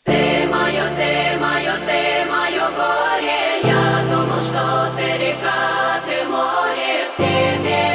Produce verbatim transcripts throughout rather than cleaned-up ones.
Ты мое, ты мое, ты мое горе. Я думал, что ты река, ты море, в тебе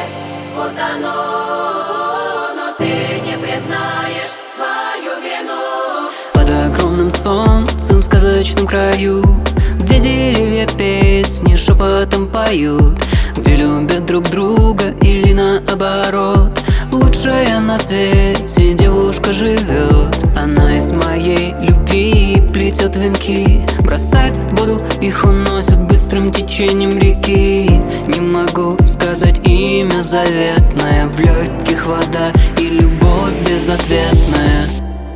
утону, но ты не признаешь свою вину. Под огромным солнцем в сказочном краю, где деревья песни шепотом поют, где любят друг друга или наоборот, лучшая на свете девушка живет. Она из моей любви плетет венки, бросает в воду, их уносит быстрым течением реки. Не могу сказать имя заветное, в легких вода и любовь безответная.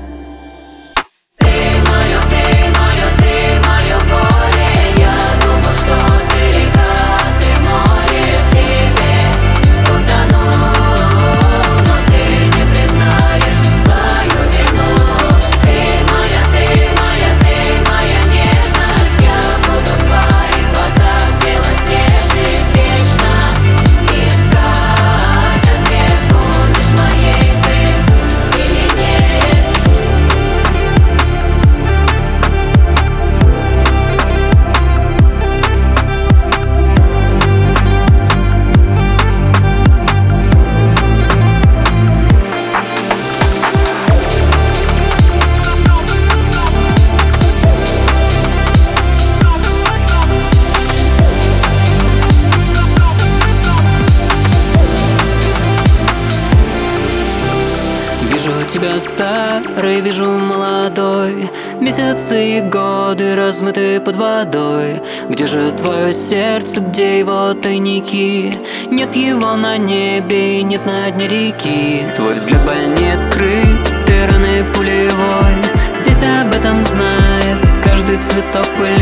Вижу тебя старой, вижу молодой, месяцы и годы размыты под водой. Где же твое сердце, где его тайники? Нет его на небе, нет на дне реки. Твой взгляд больнее открыт, ты раны пулевой. Здесь об этом знает каждый цветок пыль.